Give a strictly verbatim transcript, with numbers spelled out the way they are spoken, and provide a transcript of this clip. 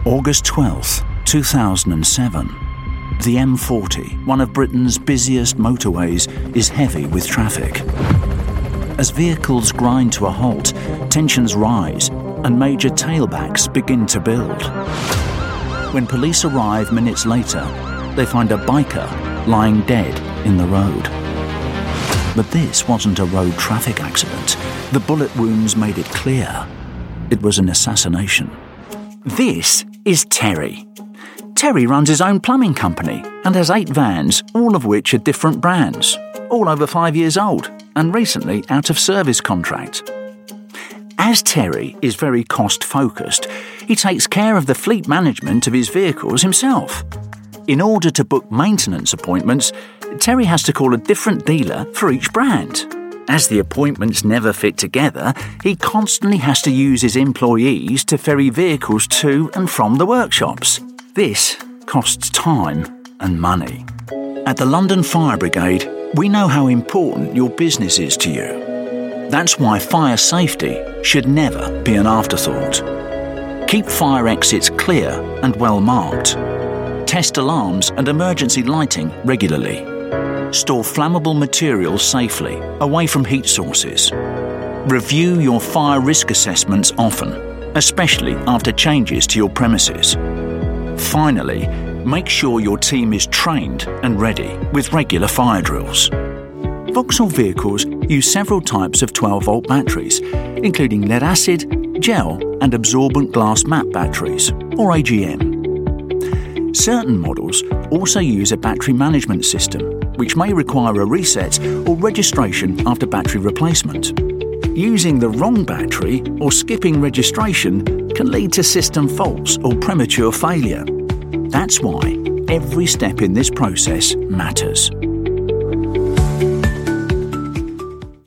August twelfth, two thousand seven. The M forty, one of Britain's busiest motorways, is heavy with traffic. As vehicles grind to a halt, tensions rise and major tailbacks begin to build. When police arrive minutes later, they find a biker lying dead in the road. But this wasn't a road traffic accident. The bullet wounds made it clear. It was an assassination. This is Terry. Terry runs his own plumbing company and has eight vans, all of which are different brands, all over five years old and recently out of service contract. As Terry is very cost-focused, he takes care of the fleet management of his vehicles himself. In order to book maintenance appointments, Terry has to call a different dealer for each brand. As the appointments never fit together, he constantly has to use his employees to ferry vehicles to and from the workshops. This costs time and money. At the London Fire Brigade, we know how important your business is to you. That's why fire safety should never be an afterthought. Keep fire exits clear and well marked. Test alarms and emergency lighting regularly. Store flammable materials safely, away from heat sources. Review your fire risk assessments often, especially after changes to your premises. Finally, make sure your team is trained and ready with regular fire drills. Vauxhall vehicles use several types of twelve volt batteries, including lead acid, gel and absorbent glass mat batteries, or A G M. Certain models also use a battery management system, which may require a reset or registration after battery replacement. Using the wrong battery or skipping registration can lead to system faults or premature failure. That's why every step in this process matters.